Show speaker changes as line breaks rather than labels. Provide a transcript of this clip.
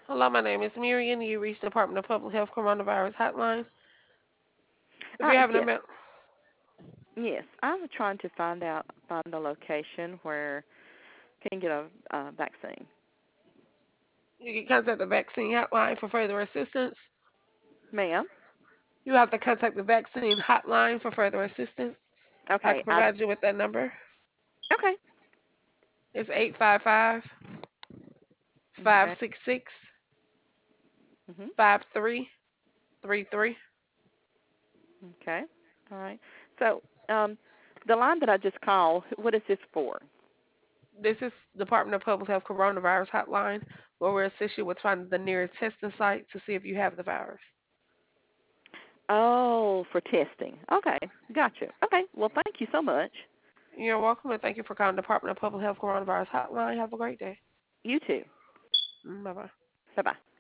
Hello, my name is Miriam. You reached the Department of Public Health Coronavirus Hotline. If you're having a
Yes,
minute,
yes. I was trying to find a location where I can get a vaccine.
you can contact the vaccine hotline for further assistance.
Ma'am?
You have to contact the vaccine hotline for further assistance. I
Okay,
can provide you with that number.
okay.
It's 855 five
Okay.
six six
Mhm.
5333.
Okay. All right. So, the line that I just called, what is this for?
This is Department of Public Health Coronavirus Hotline, where we'll assist you with finding the nearest testing site to see if you have the virus.
Oh, for testing. Okay. Gotcha. Okay. Well, thank you so much.
You're welcome, and thank you for calling Department of Public Health Coronavirus Hotline. Have a great day.
You too.
Bye bye.
Bye-bye.